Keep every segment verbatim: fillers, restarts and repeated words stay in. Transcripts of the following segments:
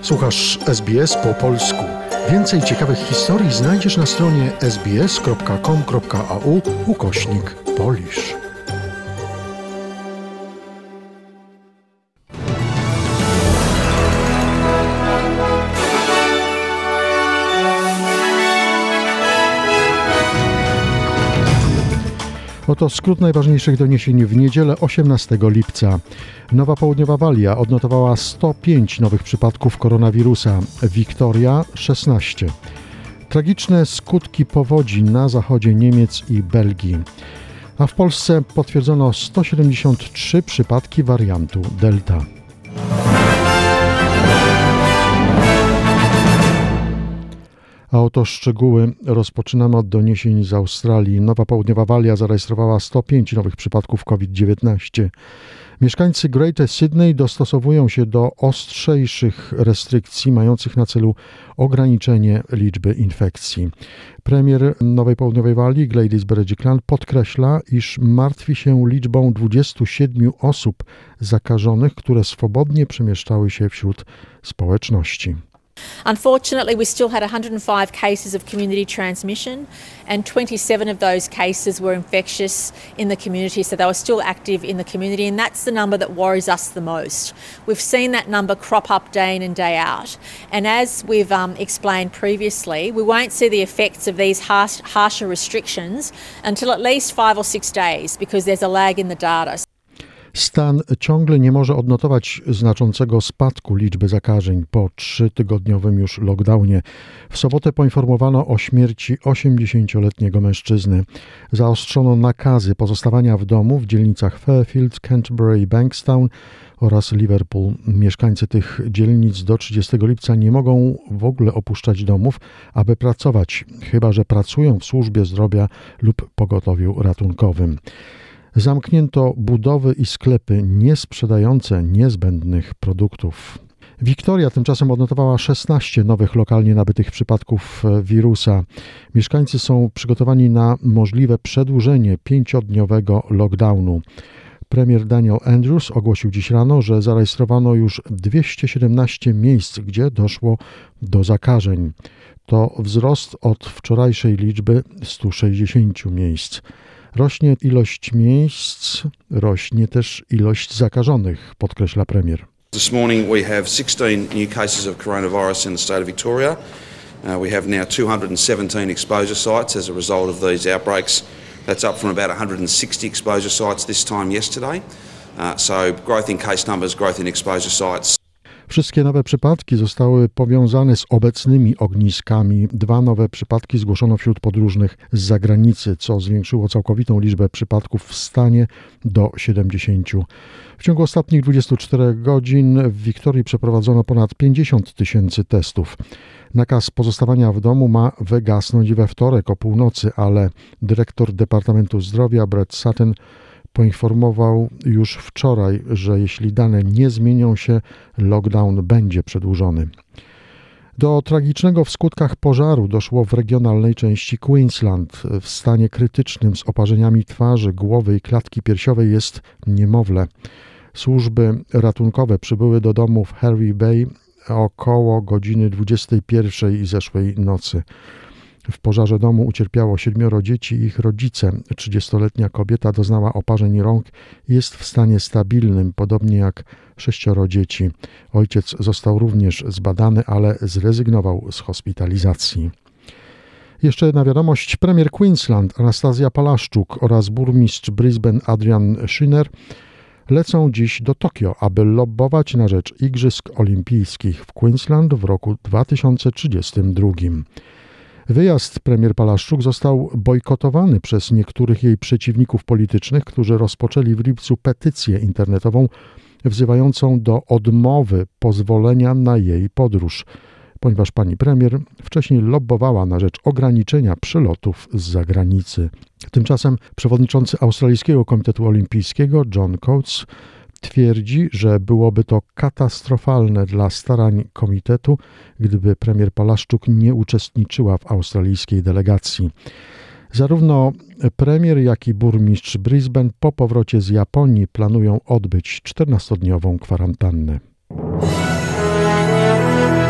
Słuchasz S B S po polsku. Więcej ciekawych historii znajdziesz na stronie sbs.com.au ukośnik Polish. Oto skrót najważniejszych doniesień w niedzielę osiemnastego lipca. Nowa Południowa Walia odnotowała sto pięć nowych przypadków koronawirusa, Wiktoria szesnaście. Tragiczne skutki powodzi na zachodzie Niemiec i Belgii. A w Polsce potwierdzono sto siedemdziesiąt trzy przypadki wariantu Delta. A oto szczegóły. Rozpoczynamy od doniesień z Australii. Nowa Południowa Walia zarejestrowała sto pięć nowych przypadków COVID dziewiętnaście. Mieszkańcy Greater Sydney dostosowują się do ostrzejszych restrykcji mających na celu ograniczenie liczby infekcji. Premier Nowej Południowej Walii Gladys Berejiklian podkreśla, iż martwi się liczbą dwudziestu siedmiu osób zakażonych, które swobodnie przemieszczały się wśród społeczności. Unfortunately, we still had one hundred five cases of community transmission, and twenty-seven of those cases were infectious in the community, so they were still active in the community, and that's the number that worries us the most. We've seen that number crop up day in and day out, and as we've um, explained previously, we won't see the effects of these harsh, harsher restrictions until at least five or six days, because there's a lag in the data. Stan ciągle nie może odnotować znaczącego spadku liczby zakażeń po trzytygodniowym już lockdownie. W sobotę poinformowano o śmierci osiemdziesięcioletniego mężczyzny. Zaostrzono nakazy pozostawania w domu w dzielnicach Fairfield, Canterbury, Bankstown oraz Liverpool. Mieszkańcy tych dzielnic do trzydziestego lipca nie mogą w ogóle opuszczać domów, aby pracować, chyba że pracują w służbie zdrowia lub pogotowiu ratunkowym. Zamknięto budowy i sklepy nie sprzedające niezbędnych produktów. Wiktoria tymczasem odnotowała szesnaście nowych lokalnie nabytych przypadków wirusa. Mieszkańcy są przygotowani na możliwe przedłużenie pięciodniowego lockdownu. Premier Daniel Andrews ogłosił dziś rano, że zarejestrowano już dwieście siedemnaście miejsc, gdzie doszło do zakażeń. To wzrost od wczorajszej liczby stu sześćdziesięciu miejsc. Rośnie ilość miejsc, rośnie też ilość zakażonych, podkreśla premier. This morning we have sixteen new cases of coronavirus in the state of Victoria. Uh, we have now two hundred seventeen exposure sites as a result of these outbreaks. That's up from about one hundred sixty exposure sites this time yesterday. Uh, so growth in case numbers, growth in exposure sites. Wszystkie nowe przypadki zostały powiązane z obecnymi ogniskami. Dwa nowe przypadki zgłoszono wśród podróżnych z zagranicy, co zwiększyło całkowitą liczbę przypadków w stanie do siedemdziesięciu. W ciągu ostatnich dwudziestu czterech godzin w Wiktorii przeprowadzono ponad pięćdziesiąt tysięcy testów. Nakaz pozostawania w domu ma wygasnąć we wtorek o północy, ale dyrektor Departamentu Zdrowia Brett Sutton poinformował już wczoraj, że jeśli dane nie zmienią się, lockdown będzie przedłużony. Do tragicznego w skutkach pożaru doszło w regionalnej części Queensland. W stanie krytycznym z oparzeniami twarzy, głowy i klatki piersiowej jest niemowlę. Służby ratunkowe przybyły do domu w Hervey Bay około godziny dwudziestej pierwszej zeszłej nocy. W pożarze domu ucierpiało siedmioro dzieci i ich rodzice. trzydziestoletnia kobieta doznała oparzeń rąk i jest w stanie stabilnym, podobnie jak sześcioro dzieci. Ojciec został również zbadany, ale zrezygnował z hospitalizacji. Jeszcze jedna wiadomość. Premier Queensland Anastazja Palaszczuk oraz burmistrz Brisbane Adrian Schiner lecą dziś do Tokio, aby lobbować na rzecz Igrzysk Olimpijskich w Queensland w roku dwa tysiące trzydziestym drugim. Wyjazd premier Palaszczuk został bojkotowany przez niektórych jej przeciwników politycznych, którzy rozpoczęli w lipcu petycję internetową wzywającą do odmowy pozwolenia na jej podróż, ponieważ pani premier wcześniej lobbowała na rzecz ograniczenia przylotów z zagranicy. Tymczasem przewodniczący Australijskiego Komitetu Olimpijskiego John Coates twierdzi, że byłoby to katastrofalne dla starań komitetu, gdyby premier Palaszczuk nie uczestniczyła w australijskiej delegacji. Zarówno premier, jak i burmistrz Brisbane po powrocie z Japonii planują odbyć czternastodniową kwarantannę.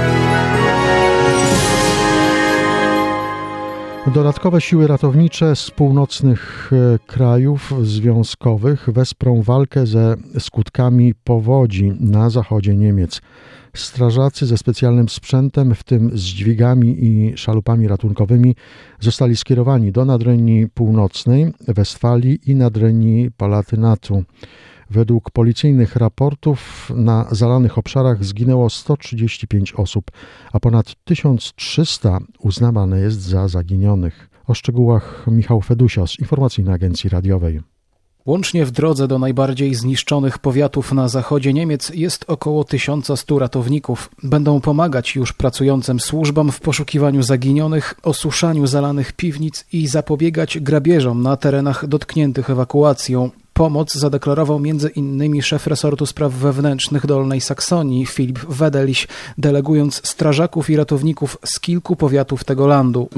Dodatkowe siły ratownicze z północnych krajów związkowych wesprą walkę ze skutkami powodzi na zachodzie Niemiec. Strażacy ze specjalnym sprzętem, w tym z dźwigami i szalupami ratunkowymi, zostali skierowani do Nadrenii Północnej, Westfalii i Nadrenii Palatynatu. Według policyjnych raportów na zalanych obszarach zginęło sto trzydzieści pięć osób, a ponad tysiąc trzysta uznawane jest za zaginionych. O szczegółach Michał Fedusia z Informacyjnej Agencji Radiowej. Łącznie w drodze do najbardziej zniszczonych powiatów na zachodzie Niemiec jest około tysiąc sto ratowników. Będą pomagać już pracującym służbom w poszukiwaniu zaginionych, osuszaniu zalanych piwnic i zapobiegać grabieżom na terenach dotkniętych ewakuacją. Pomoc zadeklarował między innymi szef resortu spraw wewnętrznych Dolnej Saksonii Filip Wedeliś, delegując strażaków i ratowników z kilku powiatów tego landu.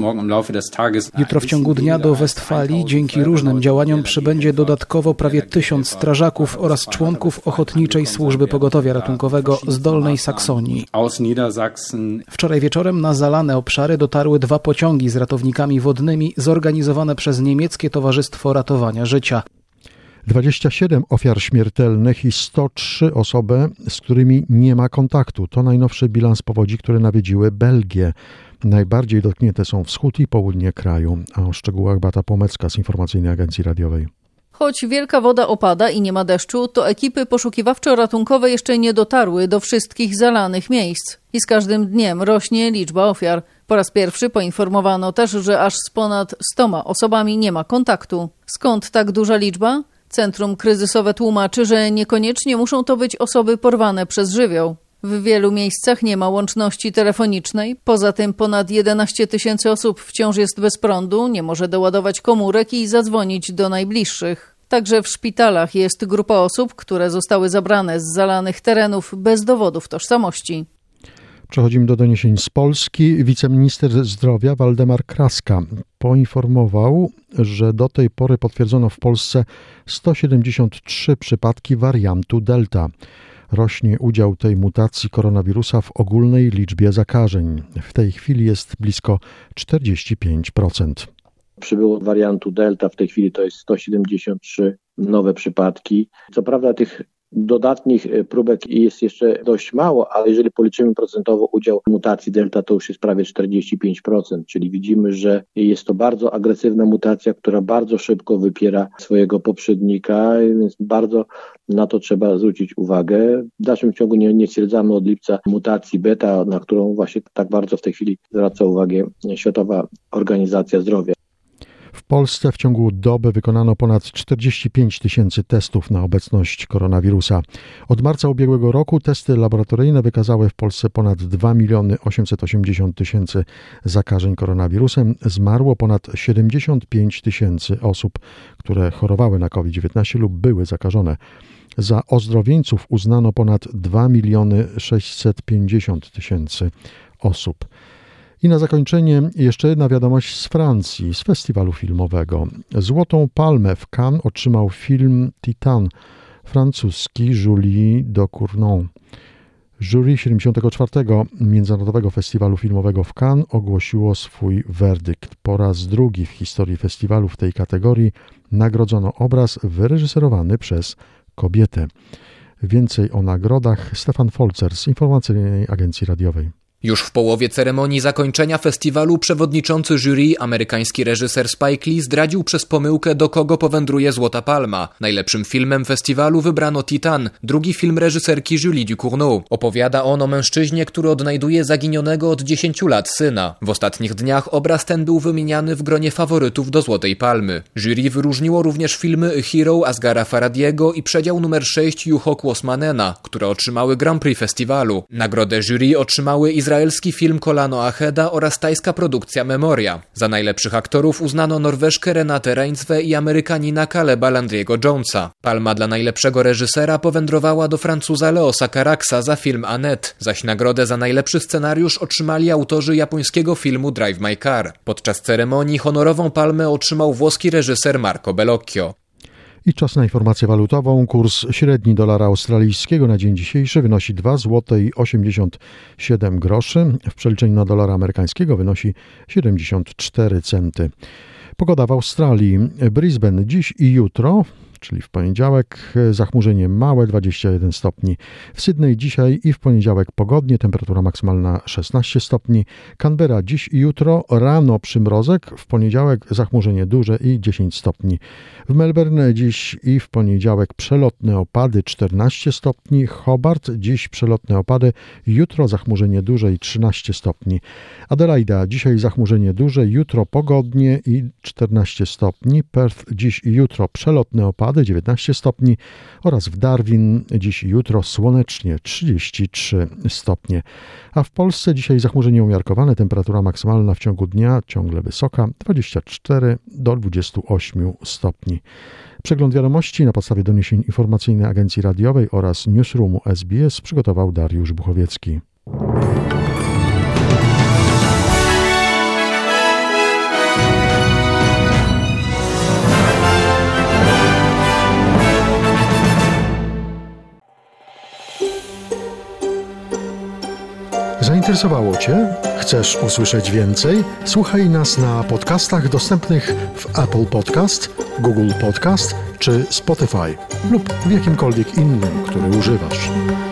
Jutro w ciągu dnia do Westfalii dzięki różnym działaniom przybędzie dodatkowo prawie tysiąc strażaków oraz członków Ochotniczej Służby Pogotowia Ratunkowego z Dolnej Saksonii. Wczoraj wieczorem na zalane obszary dotarły dwa pociągi z ratownikami wodnymi zorganizowane przez niemieckie Towarzystwo Ratowania Życia. dwadzieścia siedem ofiar śmiertelnych i sto trzy osoby, z którymi nie ma kontaktu. To najnowszy bilans powodzi, które nawiedziły Belgię. Najbardziej dotknięte są wschód i południe kraju. A o szczegółach Beata Pomecka z Informacyjnej Agencji Radiowej. Choć wielka woda opada i nie ma deszczu, to ekipy poszukiwawczo-ratunkowe jeszcze nie dotarły do wszystkich zalanych miejsc. I z każdym dniem rośnie liczba ofiar. Po raz pierwszy poinformowano też, że aż z ponad stoma osobami nie ma kontaktu. Skąd tak duża liczba? Centrum kryzysowe tłumaczy, że niekoniecznie muszą to być osoby porwane przez żywioł. W wielu miejscach nie ma łączności telefonicznej. Poza tym ponad jedenaście tysięcy osób wciąż jest bez prądu, nie może doładować komórek i zadzwonić do najbliższych. Także w szpitalach jest grupa osób, które zostały zabrane z zalanych terenów bez dowodów tożsamości. Przechodzimy do doniesień z Polski. Wiceminister zdrowia Waldemar Kraska poinformował, że do tej pory potwierdzono w Polsce sto siedemdziesiąt trzy przypadki wariantu Delta. Rośnie udział tej mutacji koronawirusa w ogólnej liczbie zakażeń. W tej chwili jest blisko czterdzieści pięć procent. Przybyło wariantu Delta, w tej chwili to jest sto siedemdziesiąt trzy nowe przypadki. Co prawda tych dodatnich próbek jest jeszcze dość mało, ale jeżeli policzymy procentowo udział mutacji Delta, to już jest prawie czterdzieści pięć procent, czyli widzimy, że jest to bardzo agresywna mutacja, która bardzo szybko wypiera swojego poprzednika, więc bardzo na to trzeba zwrócić uwagę. W dalszym ciągu nie, nie stwierdzamy od lipca mutacji beta, na którą właśnie tak bardzo w tej chwili zwraca uwagę Światowa Organizacja Zdrowia. W Polsce w ciągu doby wykonano ponad czterdzieści pięć tysięcy testów na obecność koronawirusa. Od marca ubiegłego roku testy laboratoryjne wykazały w Polsce ponad dwa miliony osiemset osiemdziesiąt tysięcy zakażeń koronawirusem. Zmarło ponad siedemdziesiąt pięć tysięcy osób, które chorowały na kowid dziewiętnaście lub były zakażone. Za ozdrowieńców uznano ponad dwa miliony sześćset pięćdziesiąt tysięcy osób. I na zakończenie jeszcze jedna wiadomość z Francji, z festiwalu filmowego. Złotą Palmę w Cannes otrzymał film Titan francuski Julie Ducournau. Jury siedemdziesiątego czwartego Międzynarodowego Festiwalu Filmowego w Cannes ogłosiło swój werdykt. Po raz drugi w historii festiwalu w tej kategorii nagrodzono obraz wyreżyserowany przez kobietę. Więcej o nagrodach Stefan Folzer z Informacyjnej Agencji Radiowej. Już w połowie ceremonii zakończenia festiwalu przewodniczący jury, amerykański reżyser Spike Lee, zdradził przez pomyłkę, do kogo powędruje Złota Palma. Najlepszym filmem festiwalu wybrano Titan, drugi film reżyserki Julie Ducournau. Opowiada on o mężczyźnie, który odnajduje zaginionego od dziesięciu lat syna. W ostatnich dniach obraz ten był wymieniany w gronie faworytów do Złotej Palmy. Jury wyróżniło również filmy A Hero Asghara Farhadiego i Przedział numer sześć Juho Kuosmanena, które otrzymały Grand Prix festiwalu. Nagrodę jury otrzymały izraelski film Kolano Acheda oraz tajska produkcja Memoria. Za najlepszych aktorów uznano Norweżkę Renate Reinsve i Amerykanina Caleba Landry'ego Jonesa. Palma dla najlepszego reżysera powędrowała do Francuza Leosa Caraxa za film Annette, zaś nagrodę za najlepszy scenariusz otrzymali autorzy japońskiego filmu Drive My Car. Podczas ceremonii honorową palmę otrzymał włoski reżyser Marco Bellocchio. I czas na informację walutową. Kurs średni dolara australijskiego na dzień dzisiejszy wynosi dwa złote osiemdziesiąt siedem groszy. W przeliczeniu na dolara amerykańskiego wynosi siedemdziesiąt cztery centy. Pogoda w Australii. Brisbane dziś i jutro, czyli w poniedziałek, zachmurzenie małe dwadzieścia jeden stopni. W Sydney dzisiaj i w poniedziałek pogodnie, temperatura maksymalna szesnaście stopni. Canberra dziś i jutro, rano przymrozek, w poniedziałek zachmurzenie duże i dziesięć stopni. W Melbourne dziś i w poniedziałek przelotne opady czternaście stopni. Hobart dziś przelotne opady, jutro zachmurzenie duże i trzynaście stopni. Adelaida dzisiaj zachmurzenie duże, jutro pogodnie i czternaście stopni. Perth dziś i jutro przelotne opady dziewiętnaście stopni oraz w Darwin dziś i jutro słonecznie trzydzieści trzy stopnie. A w Polsce dzisiaj zachmurzenie umiarkowane, temperatura maksymalna w ciągu dnia ciągle wysoka, dwadzieścia cztery do dwudziestu ośmiu stopni. Przegląd wiadomości na podstawie doniesień informacyjnej Agencji Radiowej oraz Newsroomu S B S przygotował Dariusz Buchowiecki. Zainteresowało Cię? Chcesz usłyszeć więcej? Słuchaj nas na podcastach dostępnych w Apple Podcast, Google Podcast czy Spotify lub w jakimkolwiek innym, który używasz.